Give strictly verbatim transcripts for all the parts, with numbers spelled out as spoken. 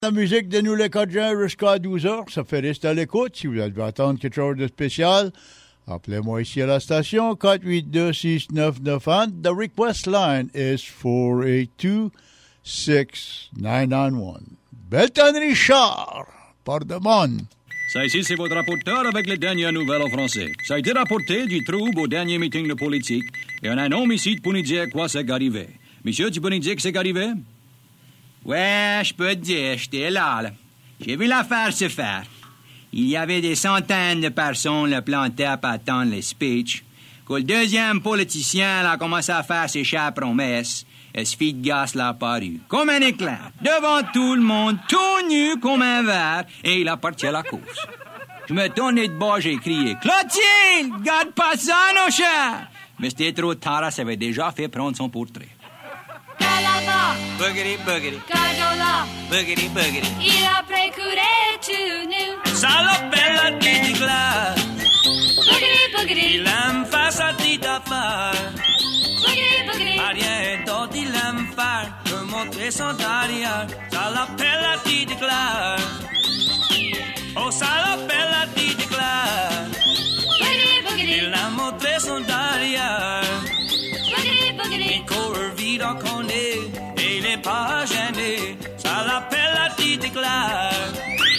La musique de nous les Cajun jusqu'à douze heures, ça fait rester à l'écoute. Si vous devez attendre quelque chose de spécial, appelez-moi ici à la station quatre huit deux six neuf neuf un. The request line is four eight two six nine nine one. Belton Richard, Pardemon. Ça ici, c'est votre rapporteur avec les dernières nouvelles en français. Ça a été rapporté du trouble au dernier meeting de politique et on a un homme ici pour nous dire quoi c'est arrivé. Monsieur, tu peux nous dire que c'est arrivé? Ouais, je peux te dire, j'étais là, là. J'ai vu l'affaire se faire. Il y avait des centaines de personnes le plantaient à attendre les speeches. Quand le deuxième politicien là, a commencé à faire ses chères promesses, et ce fille de gosse l'a apparu, comme un éclair, devant tout le monde, tout nu comme un verre, et il a parti à la course. Je me tournais de bas, j'ai crié « Clotilde, garde pas ça, nos chers! » Mais c'était trop tard, elle s'avait déjà fait prendre son portrait. Calaba, Boogity, boogity, Cadola, boogity, boogity. il a procuré tout nu. Salopella di glace, Boogity, boogity, il aime faire sa petite affaire. boogity, boogity, À rien d'autre il aime faire que montrer son derrière. Salopella di glace, oh salopella di glace, boogity, boogity, il aime montrer son derrière. boogity, boogity. Il court vite en connaît et il est pas gêné. Salopella di glace.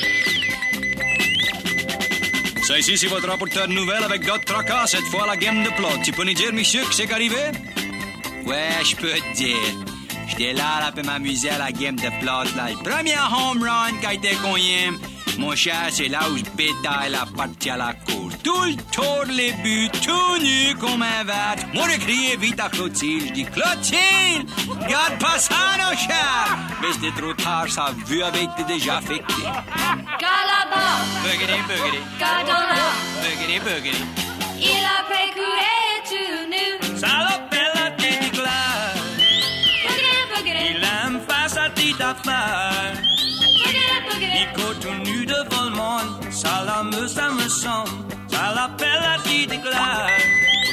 Ça ici, c'est votre rapporteur de nouvelles avec d'autres tracas, cette fois la game de plot. Tu peux nous dire, monsieur, que c'est arrivé? Ouais, je peux te dire. J'étais là, là, pour m'amuser à la game de plot, là. Le premier home run qui a été cogné, mon cher, c'est là où je bétaille la partie à la course. Tout le tour les buts, tout nu comme un verre. Moi, j'ai crié vite à Clotilde. Je dis, Clotilde, garde pas ça, mon cher. Mais c'était trop tard, sa vue avait été déjà affectée. Calaba, Boogity, boogity, Cadola, boogity, boogity. il a procuré tout nu. Salopella di glace, Boogity, boogity, il aime faire sa petite affaire. boogity, boogity. Il court tout nu devant le monde, ça l'amuse, ça me semble. Salopella di glace.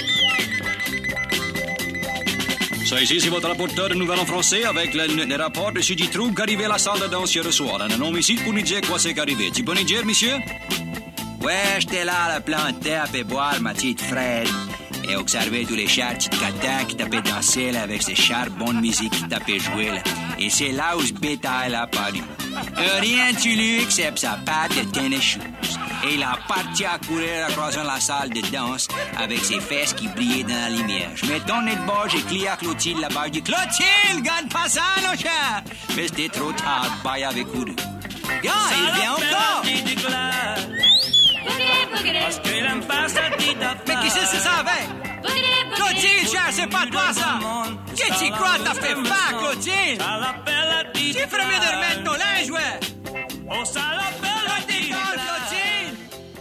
Ça ici, c'est votre rapporteur de nouvelles en français avec le, le rapport de du trouble qu'arrivé à la salle de danse hier soir. Un homme ici pour nous dire quoi c'est arrivé. Tu peux nous dire, monsieur? Ouais, j'étais là à la planter à faire boire ma petite frère et observer tous les chers petites catins qui tapaient danser là, avec ces chers bonnes musiques qui tapaient jouer là. Et c'est là où ce bétail a apparu. Euh, rien de lui except sa patte de tennis shoes. Et il a parti à courir à croisant la salle de danse avec ses fesses qui brillaient dans la lumière. Je me tournais de bord, j'ai crié à Clotilde là-bas. Je dis Clotilde, garde pas ça, mon cher! Mais c'était trop tard, le bail avait couru. Gars, il vient encore! Salopella di glace, Boogity, boogity, parce qu'il aime faire sa petite affaire. Mais qui c'est c'est ça avec? boogity, boogity. Clotilde, cher, c'est pas toi ça! Qu'est-ce que tu crois t'as fait faire, Clotilde? Salopella di Tu ferais mieux de remettre ton linge, ouais! Oh salopella di Décolle, glace. Clotilde!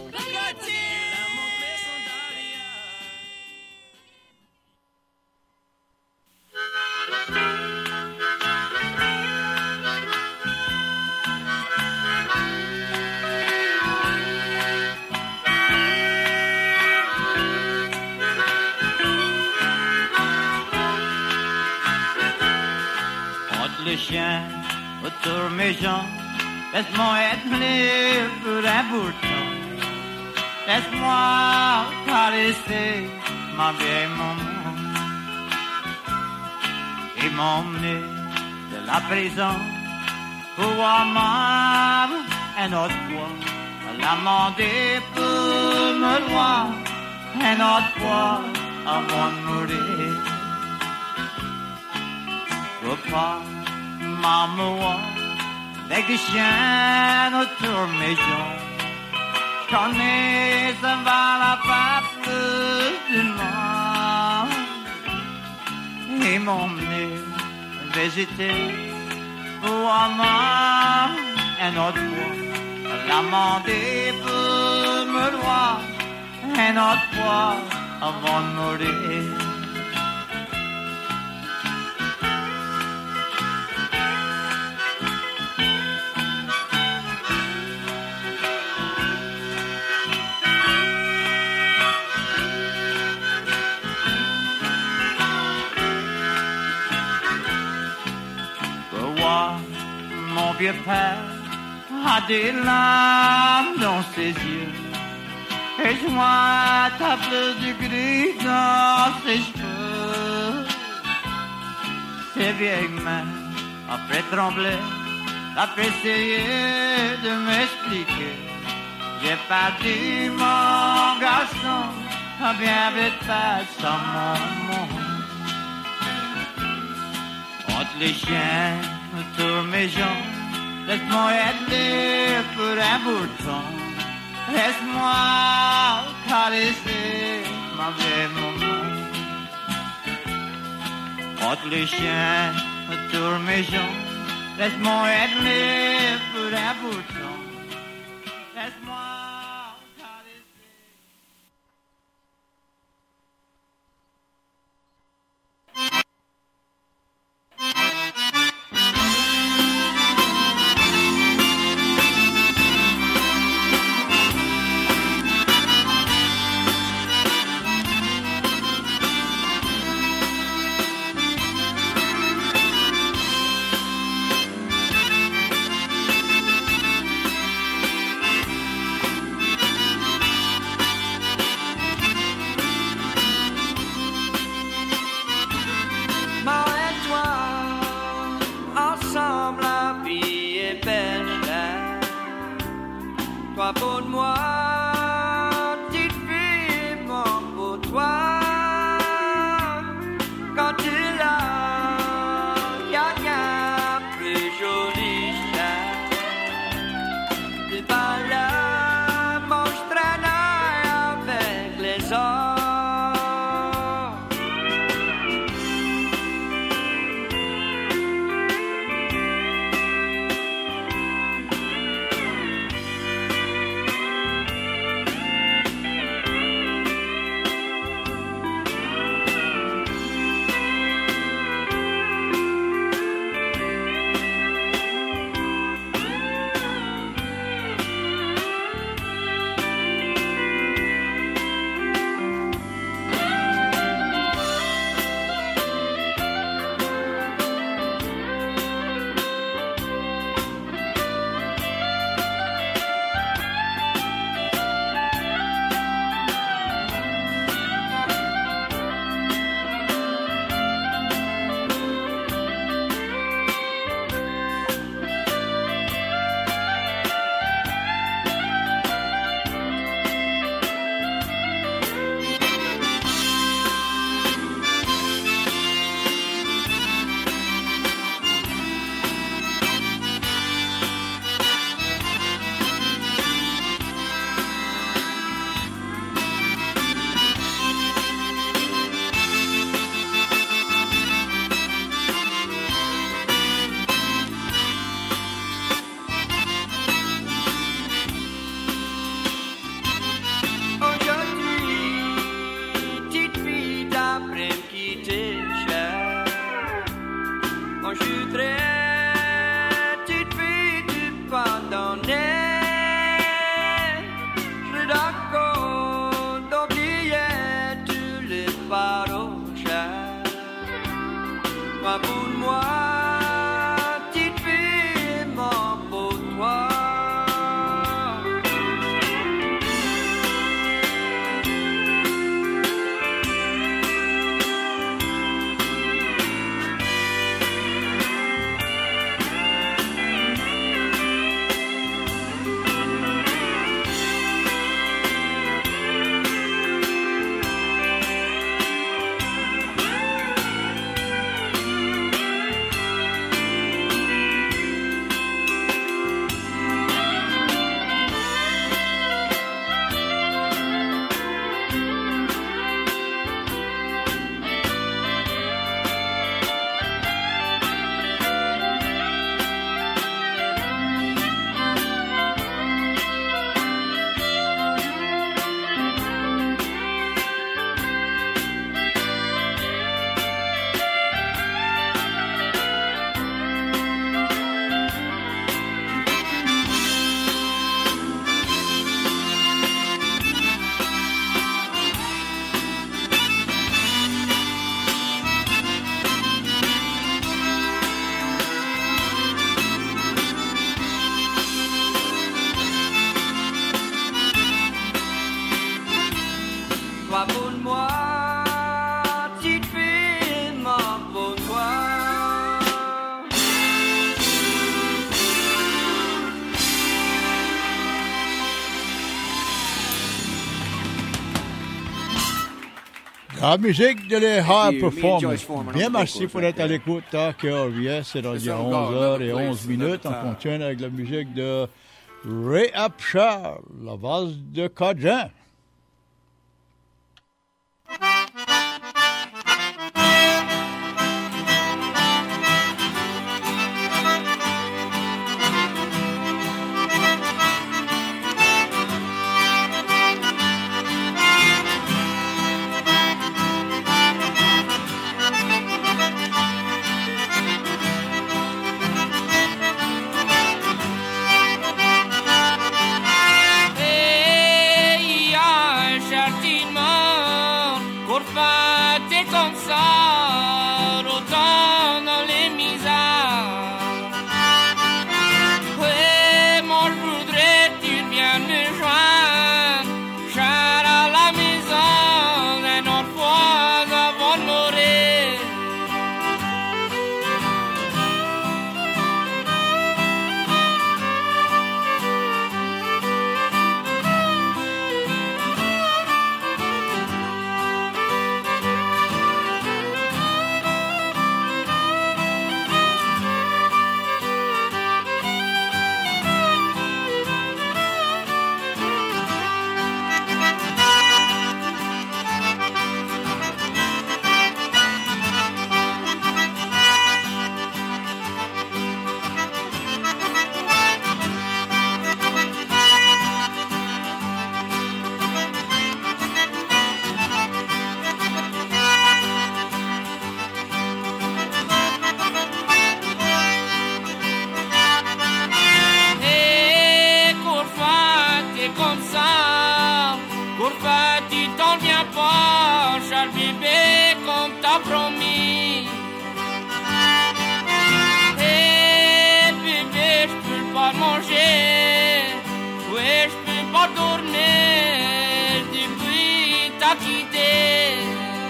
Entre les chiens, autour mes gens, laisse-moi être libre d'un bouton. Laisse-moi caresser ma vieille maman et m'emmener de la prison pour voir maman un autre fois. L'amender pour me voir un autre fois avant de mourir. Repas, maman, avec des chiens autour de mes jambes. J'connais, ça va la pape du monde. Et m'emmener visiter pour avoir un autre fois. L'amender pour me voir un autre fois avant de mourir. Mon vieux père a des larmes dans ses yeux. Et je vois ta fleur du gris dans ses cheveux. Ses vieilles mains, après trembler, après essayer de m'expliquer. J'ai pas dit mon garçon, bien vite pas sans mon monde. Entre les chiens, autour mes jambes, laisse-moi être libre pour un bouton. Laisse-moi caresser ma vieille maman. Entre les chiens, autour mes jambes, laisse-moi être libre pour un bouton. Laisse-moi caresser. Toi pour moi, petite fille, moi pour toi. Quand tu es là, y'a rien plus joli que ça. Tu vas là, mon je traîne avec les autres. La musique de les Thank High you. Me and Joyce Performance. Foreman Bien, on merci vocals pour right être à there. l'écoute à K R V S. C'est rendu This à song called onze heures Another onze Place, minutes. On Another Time. continue avec la musique de Ray Apshar, la valse de Cajun. Hey, un châtiment, pour faire t'es comme ça, autant dans les misères. Ouais, moi je voudrais que tu viennes me joindre, cher à la maison, un autre fois avant de mourir. Hey, Courfin, t'es comme ça. Courfin, tu t'en viens pas, Charles bébé, comme t'as promis. Hey, bébé, je peux pas manger. Ouais, je peux pas dormir depuis t'as quitté.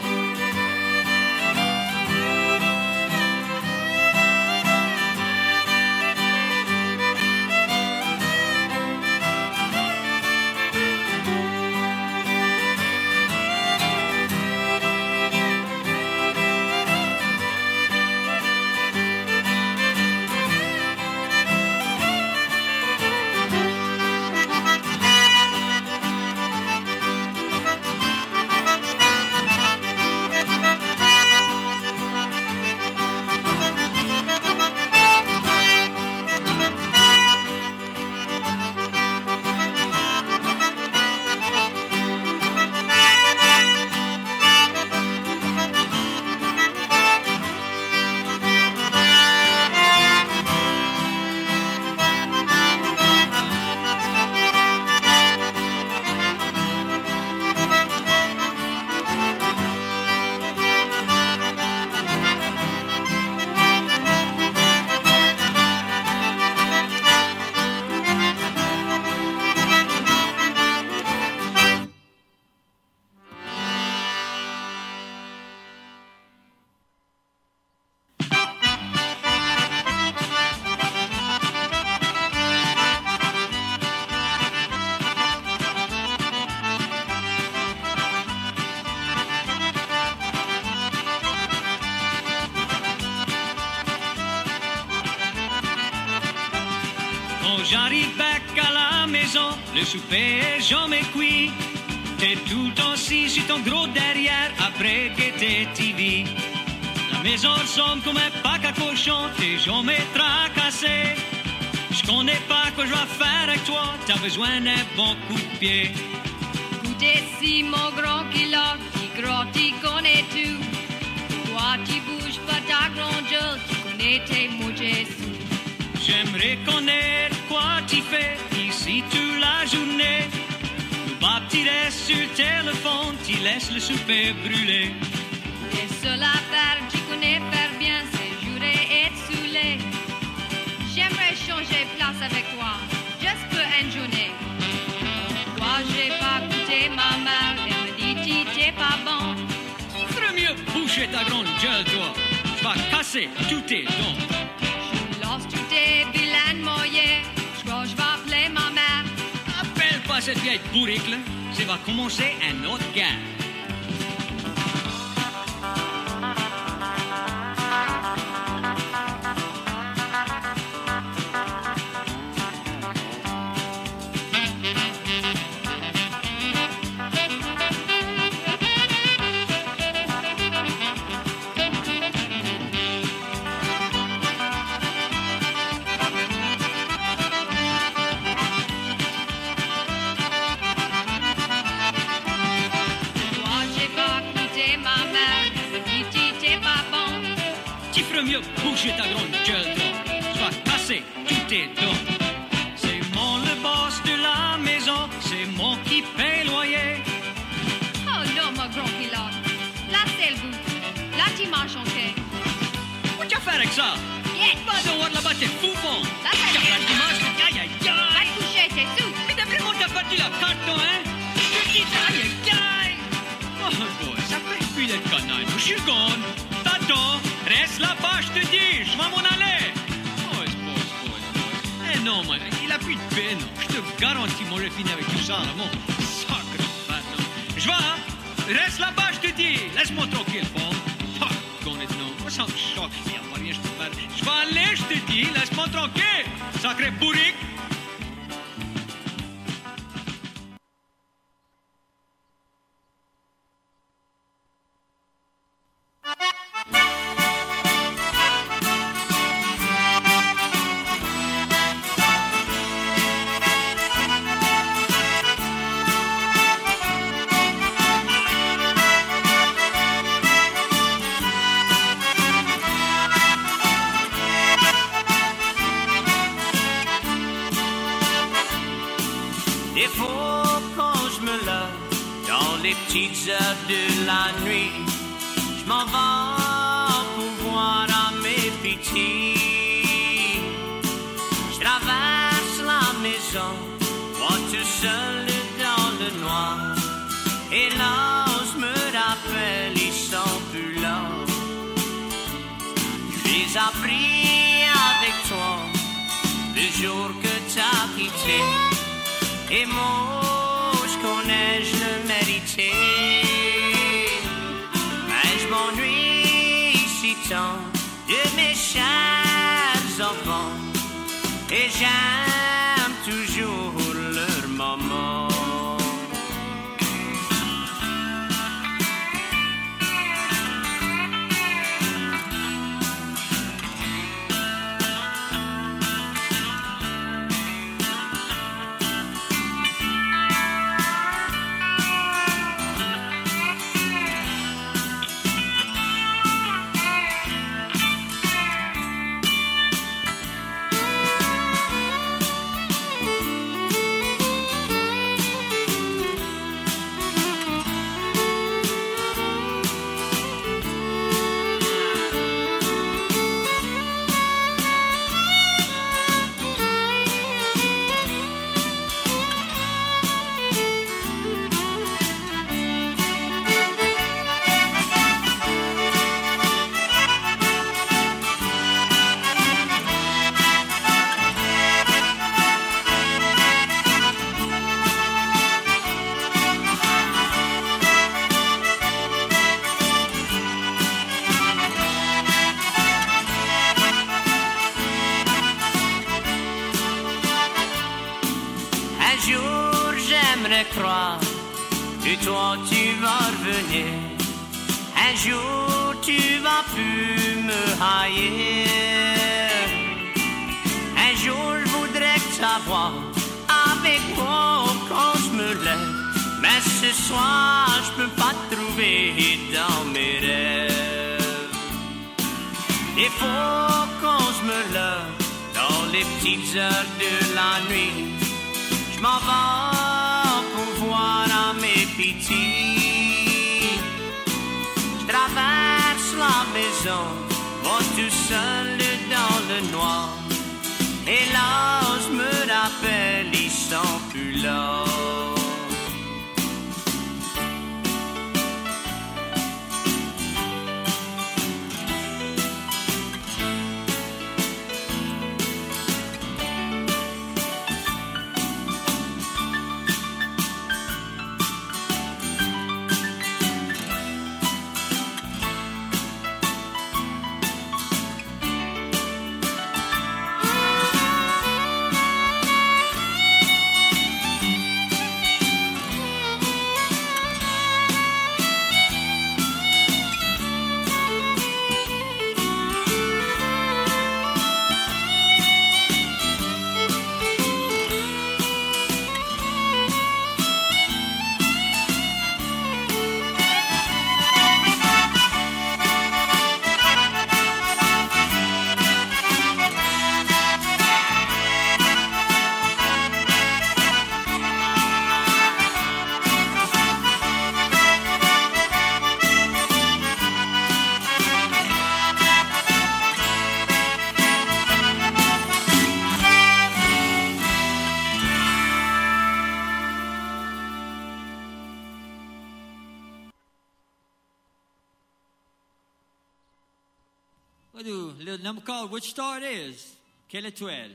Quand j'arrive back à la maison, le souper est jamais cuit. T'es tout assis sur ton gros derrière après que t'es T V. La maison ressemble comme un pack à cochon, t'es jamais tracassé. Je connais pas quoi je vais faire avec toi, t'as besoin d'un bon coup de pied. Écoutez si mon grand kilo, qui gros, tu connais tout. Toi, tu bouges pas ta grande gueule, tu connais tes mots Jésus. J'aimerais connaître quoi tu fais ici toute la journée. Le bas tu restes sur le téléphone, tu laisses le souper brûler. Les seules affaires que tu connais faire bien, c'est jurer et être saoulé. J'aimerais changer place avec toi, juste pour une journée. Toi, j'ai pas goûté ma mère, elle me dit tu t'es pas bon. Tu ferais mieux boucher ta grande gueule, toi. Je vais casser tous tes dents. Je lance tous tes vilaines moyens, je crois que je vais appeler ma mère. Appelle pas cette vieille bourrique, là. Ça va commencer un autre gars. ferais mieux bouger ta grande gueule, toi. Tu vas casser tous tes dents. C'est mon le boss de la maison, c'est moi qui paye loyer. Oh non, mon grand pilote. Là, c'est le goût. Là, tu marches en quai. Qu'est-ce que tu vas faire avec ça? Yes. Va dehors là-bas, t'es fou, bon. Là, ça Tu vient. vas dimanche, aïe, aïe, Va aïe. te coucher, c'est tout. Mais t'as vraiment t'as battu la carte, toi, hein? Je dis, aïe, aïe, aïe. Oh, boy, ça fait plus de canaille. Je suis gone. T'attends. Reste là-bas, je te dis. Je vais m'en aller. Oh, c'est beau, c'est beau, c'est beau. Eh non, man, il a plus de peine. Je te garantis, moi, je finis avec tout ça, là, mon sacre fat, non. Je vais. Reste là-bas, je te dis. Laisse-moi tranquille, bon. Fuck, gone it, non. Moi, ça me choque. Il n'y a pas rien, je peux faire. Je vais aller, je te dis. Laisse-moi tranquille. Sacré bourrique. Des fois, quand je me lève dans les petites heures de la nuit, je m'en vais pour voir à mes petits. Je traverse la maison, moi tout seul dans le noir. Et là, je me rappelle, ils sont plus là. Je les ai pris avec toi le jour que t'as quitté. Et moi, je connais, je le méritais. Mais je m'ennuie si tant de mes chers enfants. Et j'aime toujours leur maman. Croire que toi tu vas revenir. Un jour tu vas plus me haïr. Un jour je voudrais savoir avec moi quand je me lève. Mais ce soir je peux pas te trouver dans mes rêves. Des fois quand je me lève dans les petites heures de la nuit, je m'en vais pour voir à mes petits. Je traverse la maison, moi tout seul dans le noir. Et là, je me rappelle, ils sont plus là. What do little number called which star it is? Quelle étoile?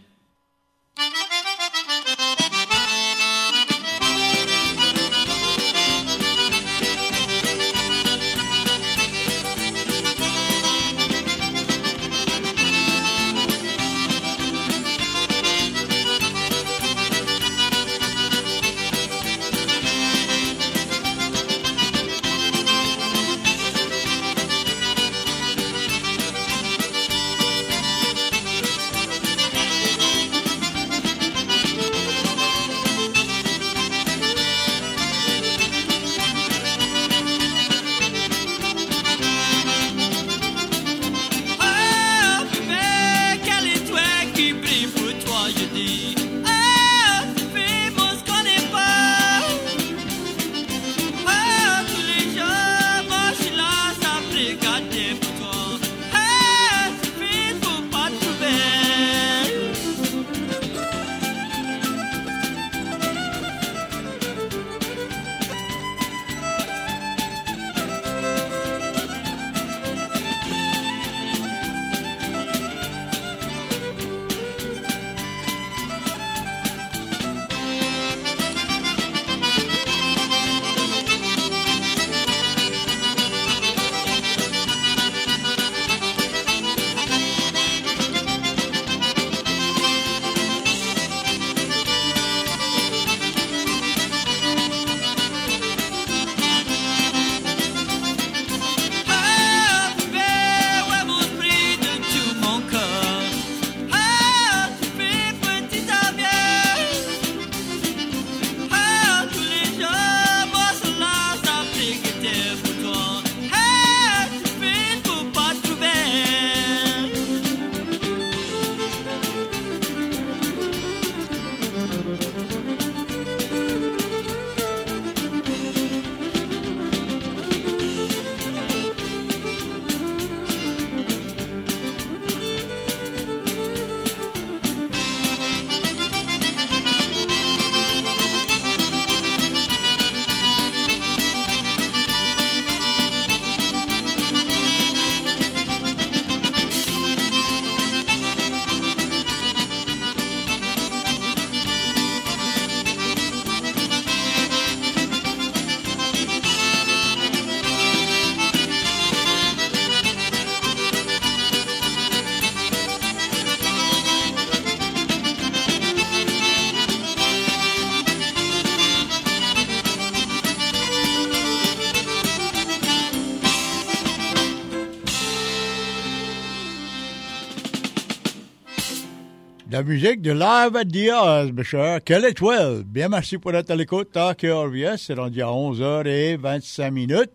La musique de Live at the Oz, mes chers. Quelle étoile! Bien, merci pour être à l'écoute. Tant que R V S, c'est rendu à onze heures vingt-cinq minutes.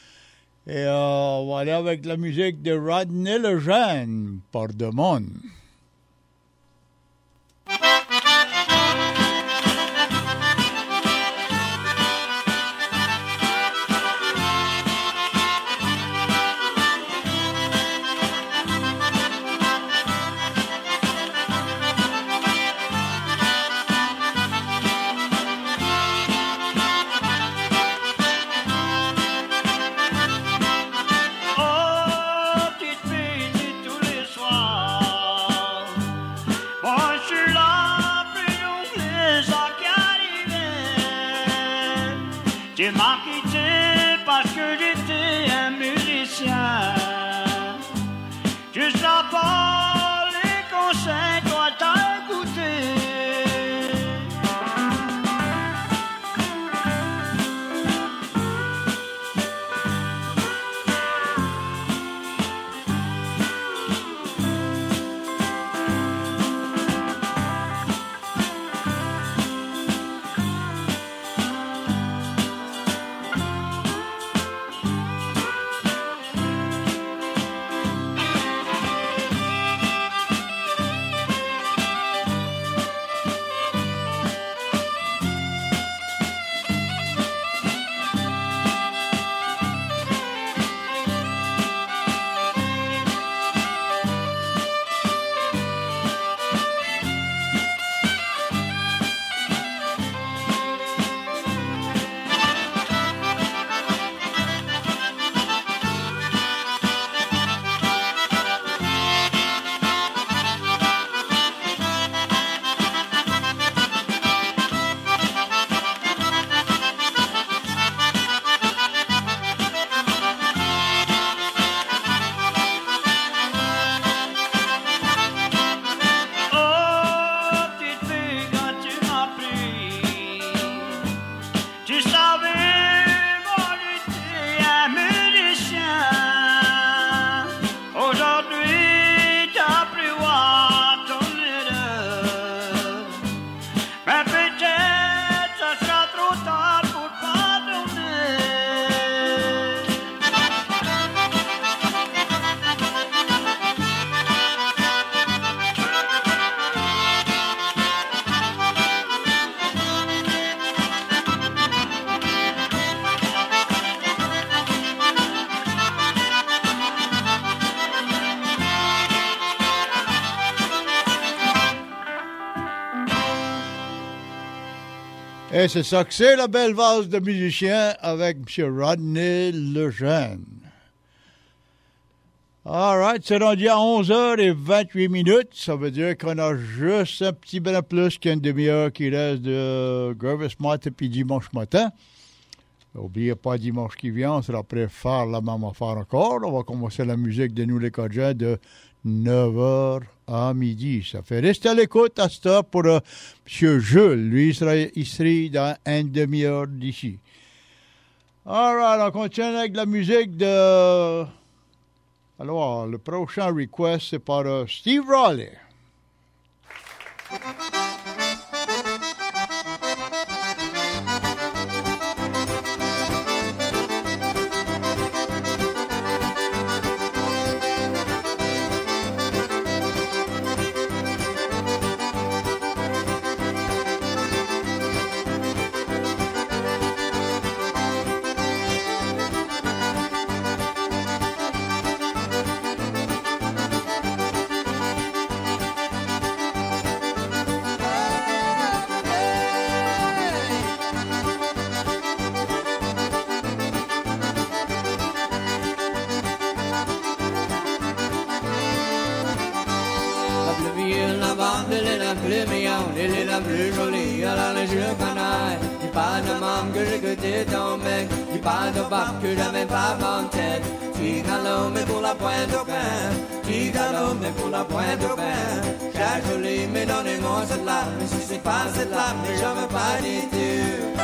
Et euh, on va aller avec la musique de Rodney Lejeune, Port-de-Mon. Tu m'as quitté parce que j'étais un musicien. Tu sais pas les conseils, toi t'as écouté. Et c'est ça que c'est la belle valse de musiciens avec M. Rodney Lejeune. All right, c'est rendu à onze heures vingt-huit minutes. Ça veut dire qu'on a juste un petit peu plus qu'une demi-heure qui reste de Gervais matin puis dimanche matin. N'oubliez pas dimanche qui vient, on sera prêt à faire la même affaire encore. On va commencer la musique de nous les Cajuns de neuf heures à midi. Ça fait rester à l'écoute à cette heure pour euh, M. Jules. Lui, il sera ici dans une demi-heure d'ici. All right, on continue avec la musique de... Alors, le prochain request, c'est par uh, Steve Raleigh. Que j'avais pas en tête. Gigalo, mais pour la pointe au pain. Gigalo, mais pour la pointe au pain. J'ai joli, mais donnez-moi cette lame. Mais si c'est pas cette lame, mais j'en veux pas du tout.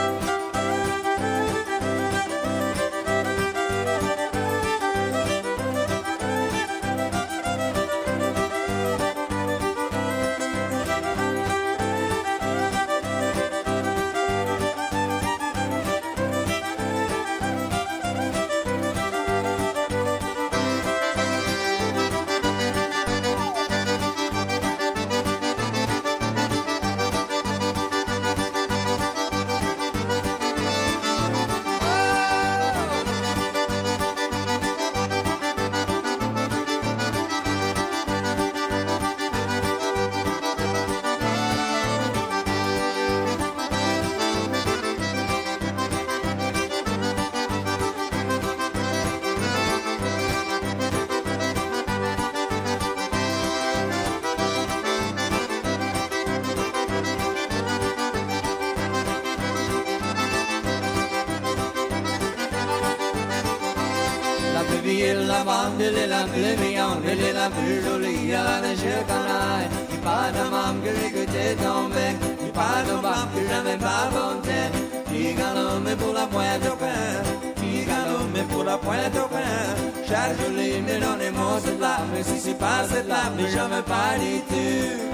Elle est la plus mignonne, elle est la plus jolie, elle a des yeux canailles. Il parle de maman que j'ai goûté ton bec, il parle de bas que j'avais pas bonne tête. Gigalo, mais pour la pointe au pain, Gigalo, mais pour la pointe au pain. Cher jolie, mais donnez-moi cette lame, mais si c'est pas cette lame, mais j'en veux pas du tout.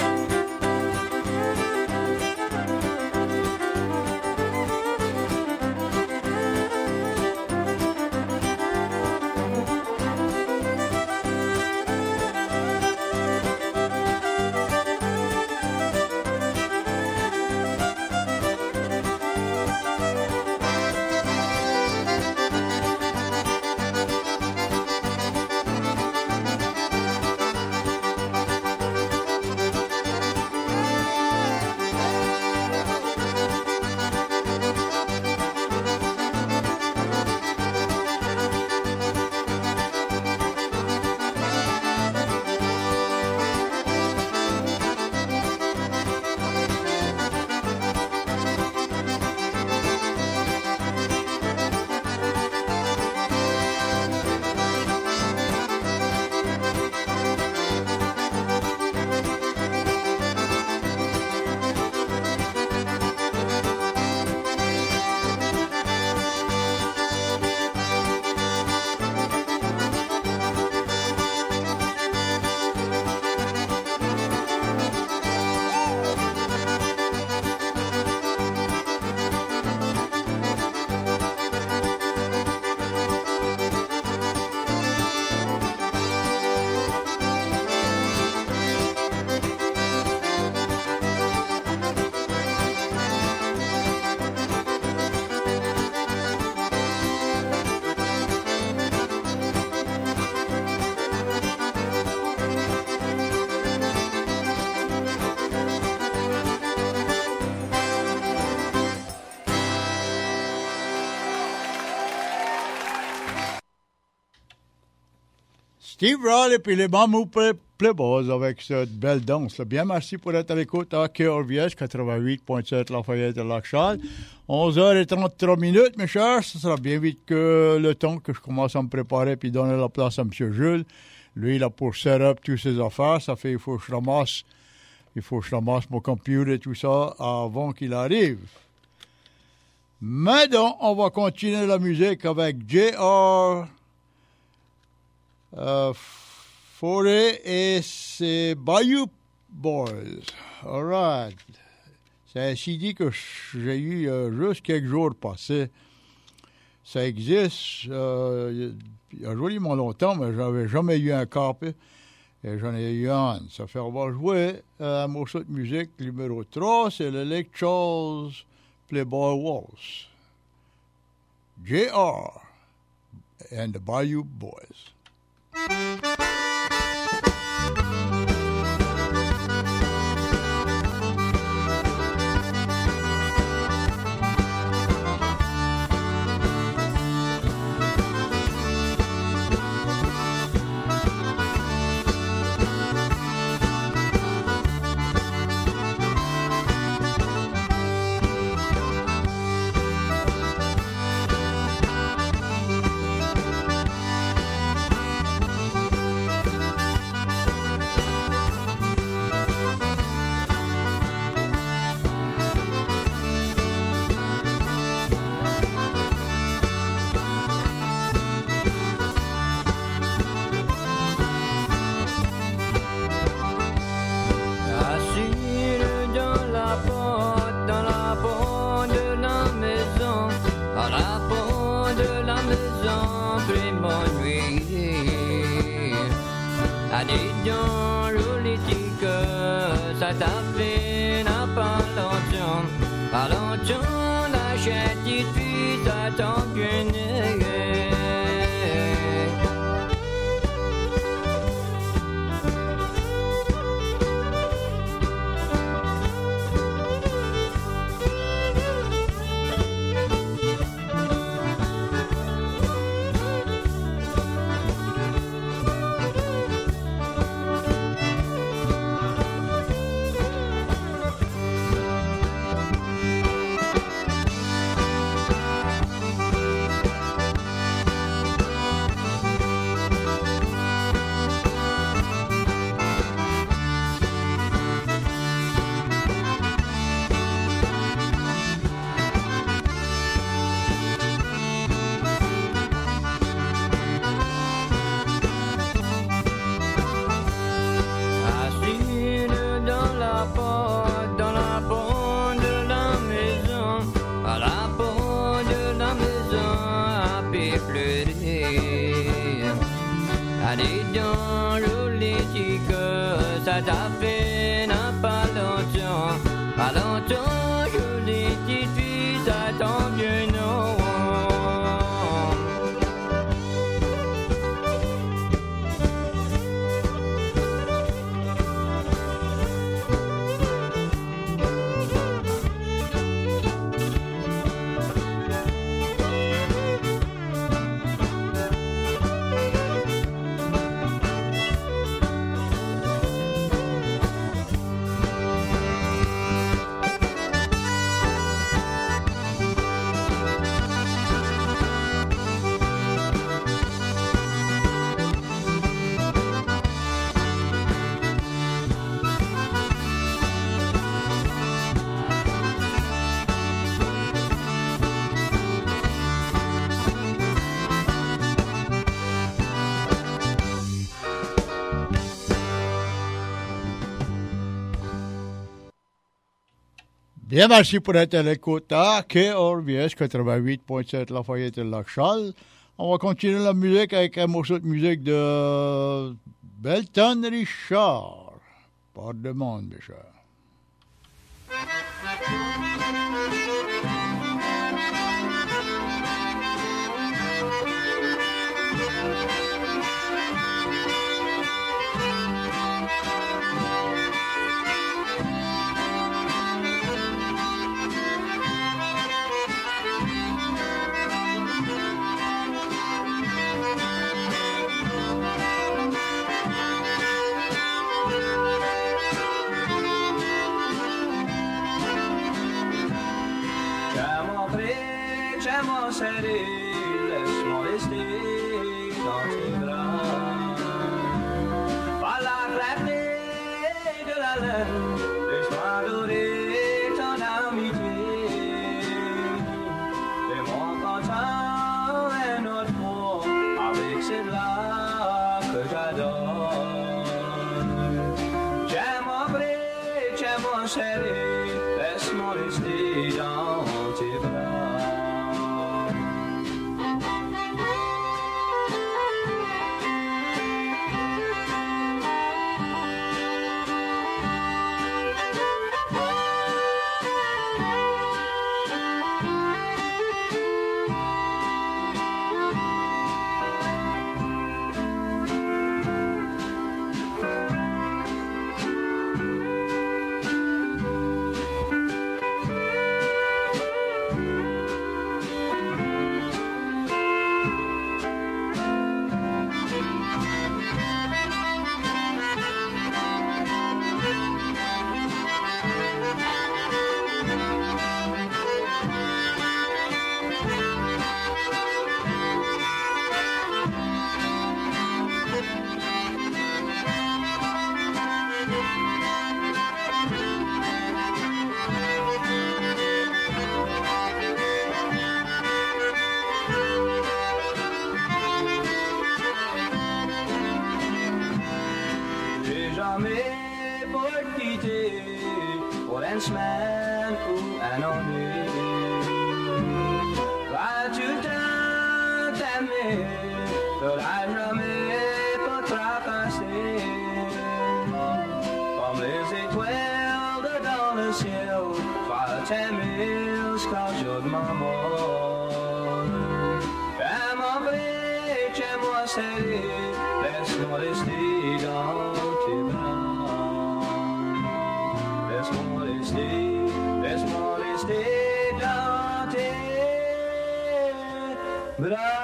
Steve Rall et puis les Bamboo Playboys avec cette belle danse. Là. Bien, merci pour être à l'écoute à K R V S quatre-vingt-huit point sept Lafayette et Lac-Charles. onze heures trente-trois minutes, mes chers. Ce sera bien vite que le temps que je commence à me préparer puis donner la place à M. Jules. Lui, il a pour set up toutes ses affaires. Ça fait il faut que je ramasse, il faut que je ramasse mon computer et tout ça avant qu'il arrive. Maintenant, on va continuer la musique avec J R Uh, Forêt et c'est Bayou Boys. All right. C'est un C D que j'ai eu euh, juste quelques jours passés. Ça existe euh, il y a joliment longtemps, mais j'avais jamais eu un copie. Et j'en ai eu un. Ça fait, on va jouer un morceau de musique numéro trois, c'est le Lake Charles Playboy Waltz. J R and the Bayou Boys. Bien, merci pour être à l'écoute à K R V S quatre-vingt-huit point sept Lafayette et Lac-Charles. On va continuer la musique avec un morceau de musique de Belton Richard. Par demande, mes chers. tiens-moi serré, laisse-moi rester dans tes bras. Par la clarté de la lune, laisse-moi adorer ton amitié. Fais-moi content un autre fois avec celle-là que j'adore. Tiens-moi près, tiens-moi serré, laisse-moi rester dans tes bras. Une semaine ou un ennui. Vas-tu t'aimer, t'auras jamais pas tracasser. Comme les étoiles dans le ciel, vas t'aimer jusqu'à jour de ma mort. Tiens-moi vrai, tiens-moi serré, laisse-moi rester dans tes bras. Laisse-moi rester, laisse-moi rester dans tes bras.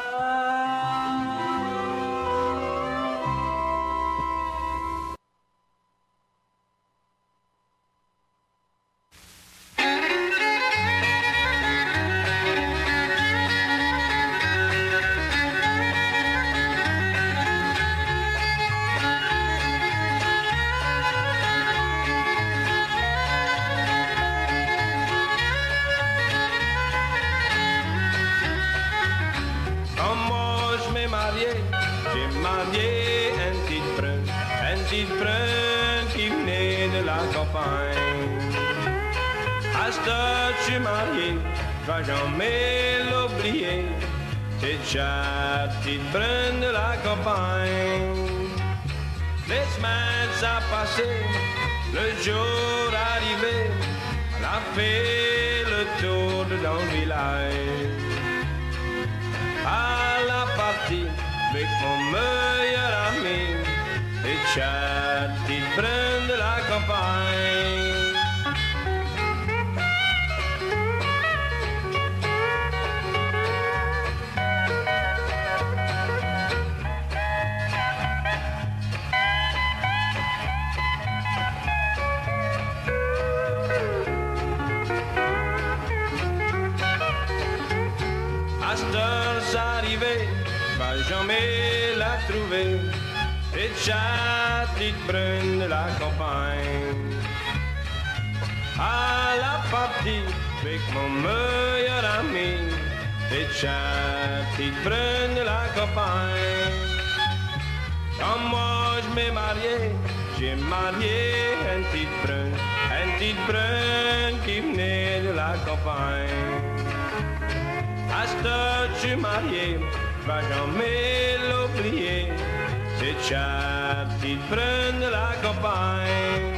Tu marié, vas jamais l'oublier, cette chère petite brune de la campagne. Les semaines à passer, le jour arrivé, elle a fait le tour de dans le village. À la partie avec mon meilleur ami, cette chère petite brune de la campagne. Va jamais la trouver, cette chatte petite brune de la campagne. À la partie avec mon meilleur ami, cette chatte petite brune de la campagne. Quand moi je m'ai marié, j'ai marié une petite brune, une petite brune qui venait de la campagne. À ce que tu marié, va jamais l'oublier, cette chère petite brune de la campagne.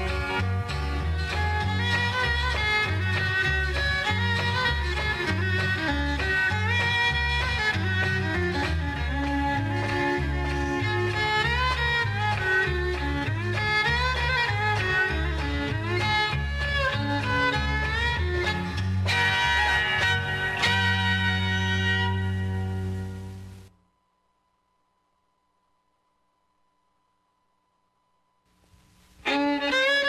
Thank you.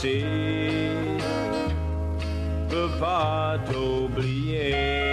cassé, peux pas t'oublier.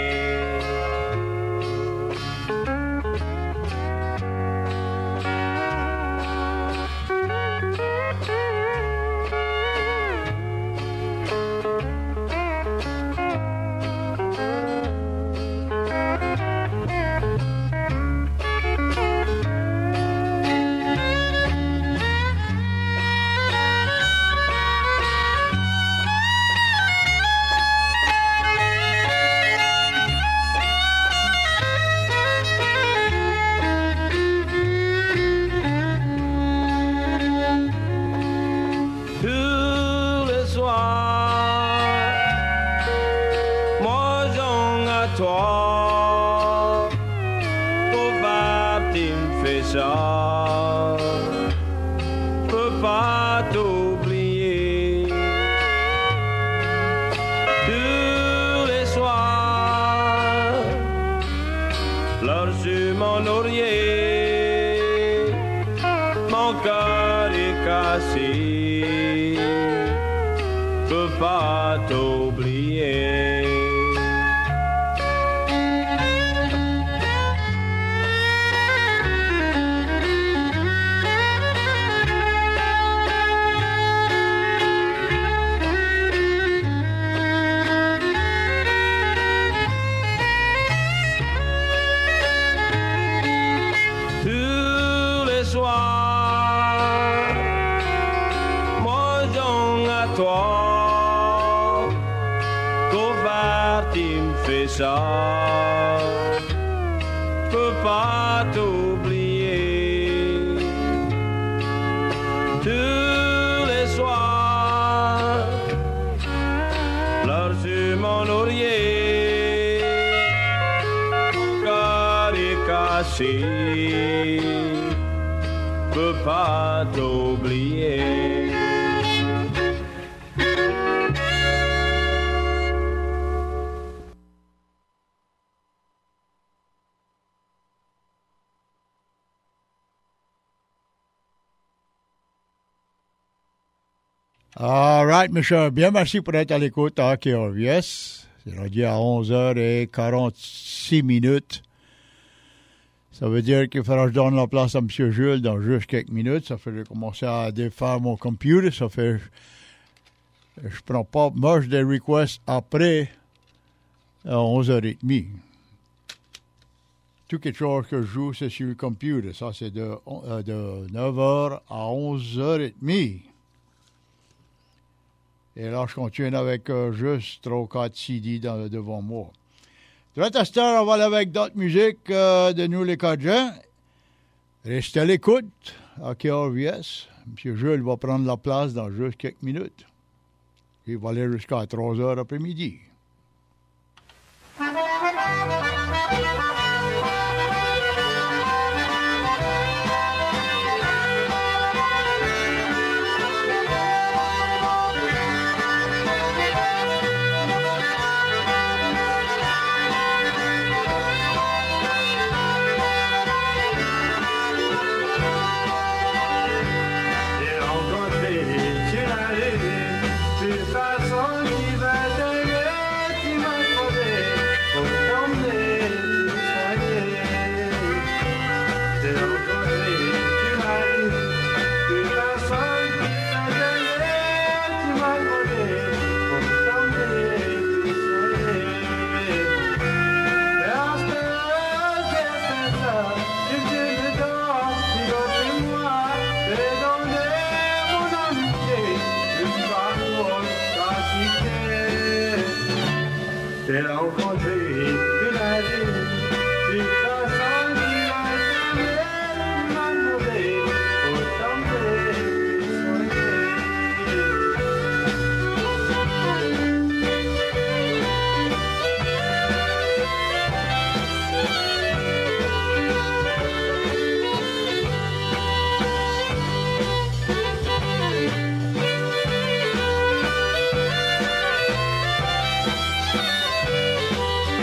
toi, faut pas tu me fais ça, peux pas t'oublier. Tous les soirs, lorsque mon oreiller, mon cœur est cassé, peux pas t'oublier. Toi, couvert, tu me fais ça, peux pas t'oublier. Tous les soirs, lorsque mon oreiller, mon cœur est cassé, peux pas t'oublier. All right, mes chers, bien merci pour être à l'écoute à K R V S. C'est rendu à onze heures quarante-six minutes. Ça veut dire qu'il faudra que je donne la place à M. Jules dans juste quelques minutes. Ça fait que j'ai commencé à défaire mon computer. Ça fait je prends pas much des requests après à onze heures trente. Tout quelque chose que je joue, c'est sur le computer. Ça, c'est de, de neuf heures à onze heures trente. Et là, je continue avec euh, juste trois ou quatre C D dans, devant moi. Tout à l'heure, on va aller avec d'autres musiques euh, de nous, les Cajuns. Restez à l'écoute à K R V S. M. Jules va prendre la place dans juste quelques minutes. Il va aller jusqu'à trois heures après-midi. Thank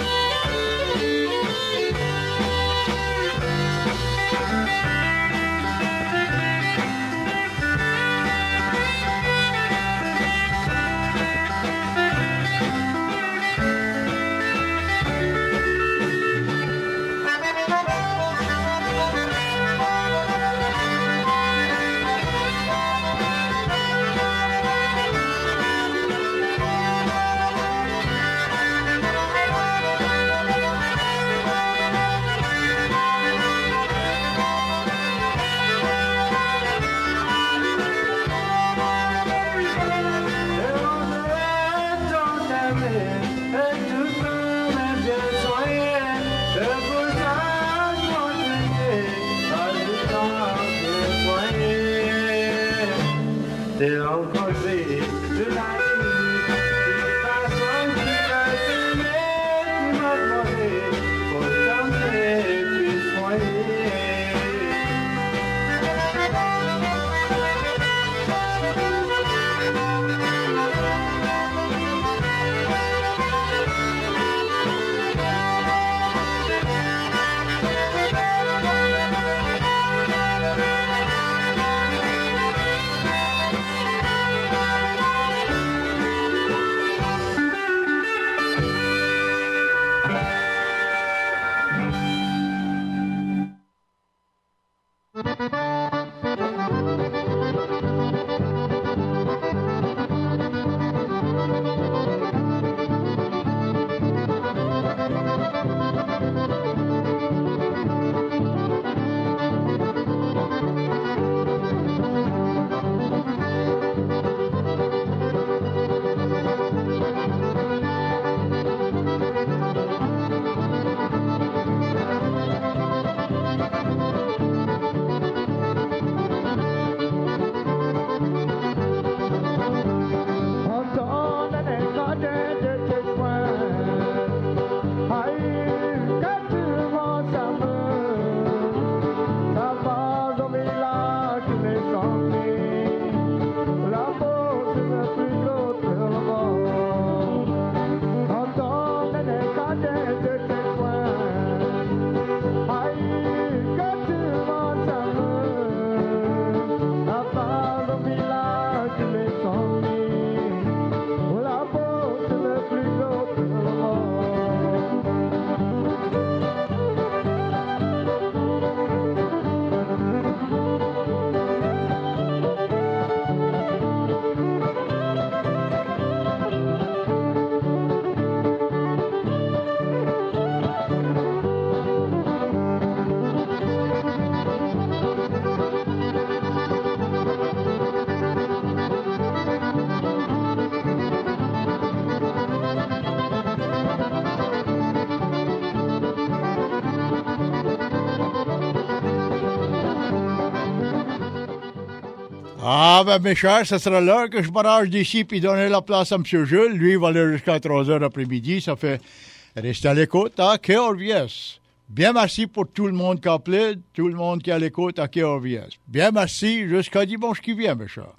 Ah, ben, mes chers, ça sera l'heure que je m'arrange d'ici puis donner la place à M. Jules. Lui, il va aller jusqu'à trois heures l'après-midi. Ça fait rester à l'écoute à K R V S. Bien merci pour tout le monde qui a appelé, tout le monde qui est à l'écoute à K R V S. Bien merci jusqu'à dimanche qui vient, mes chers.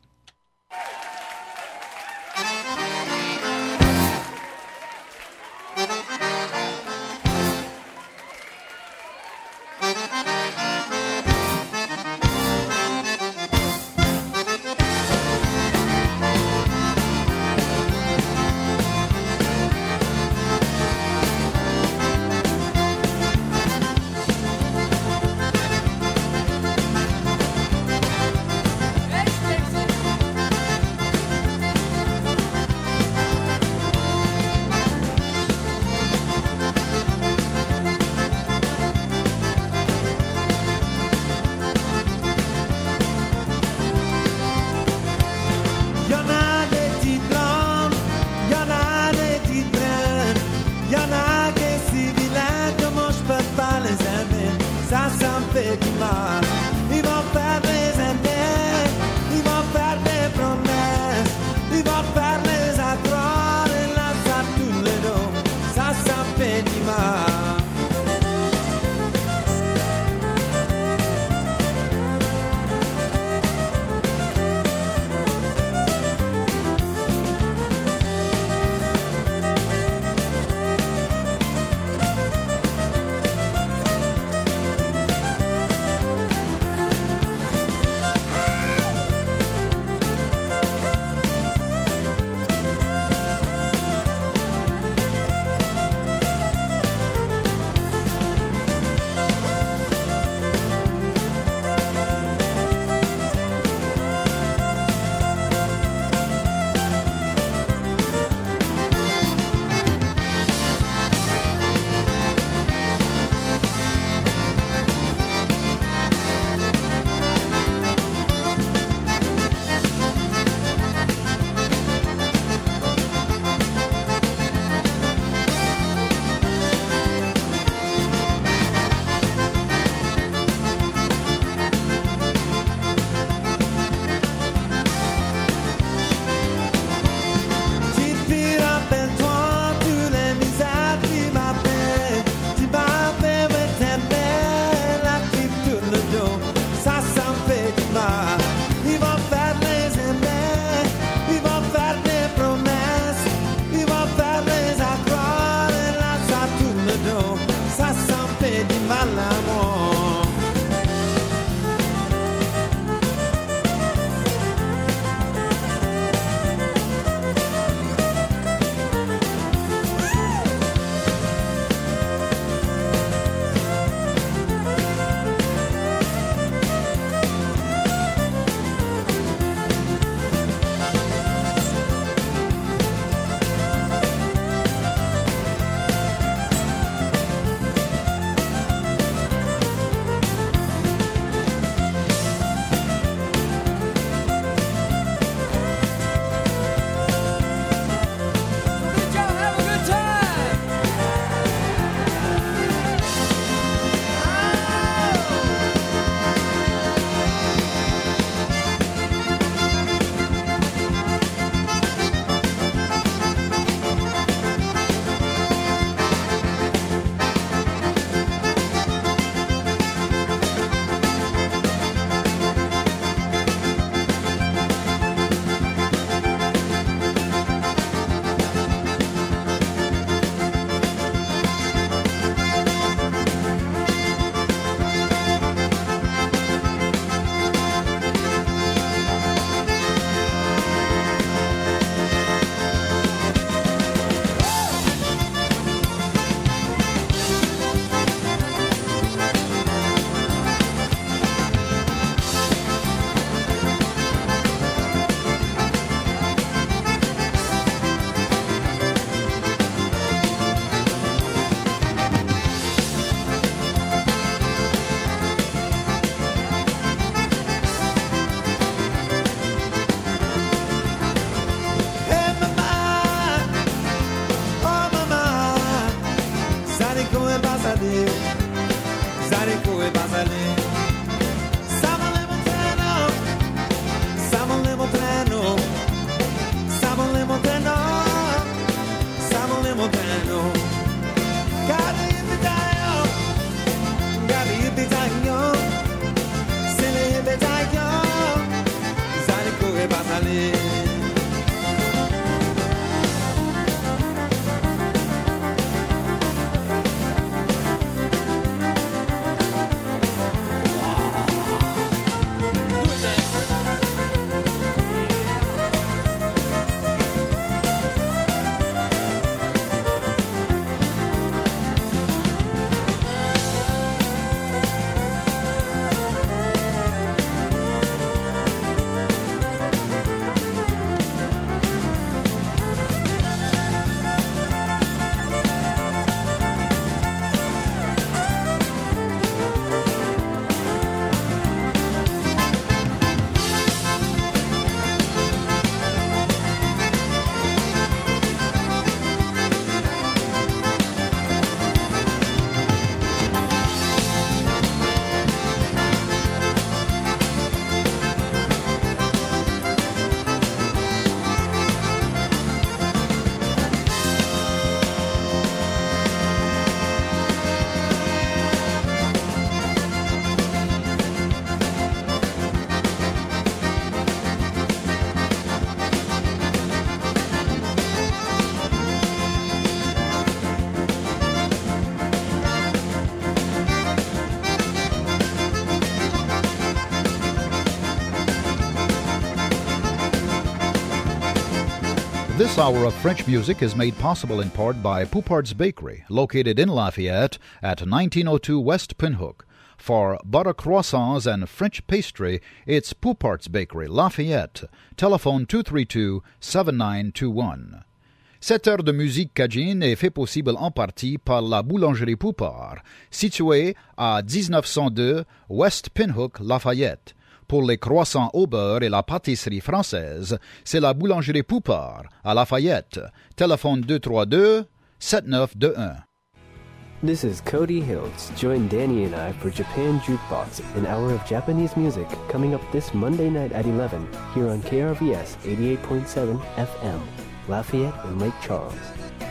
This hour of French music is made possible in part by Poupart's Bakery, located in Lafayette at nineteen oh two West Pinhook. For butter croissants and French pastry, it's Poupart's Bakery, Lafayette. Telephone two three two, seven nine two one. Cette heure de musique cajun est fait possible en partie par la boulangerie Poupart, située à dix-neuf cent deux West Pinhook, Lafayette. Pour les croissants au beurre et la pâtisserie française, c'est la boulangerie Poupart à Lafayette. Téléphone deux trois deux, sept neuf deux un. This is Cody Hills. Join Danny and I for Japan Jukebox, an hour of Japanese music coming up this Monday night at eleven here on K R V S eighty-eight point seven F M, Lafayette and Lake Charles.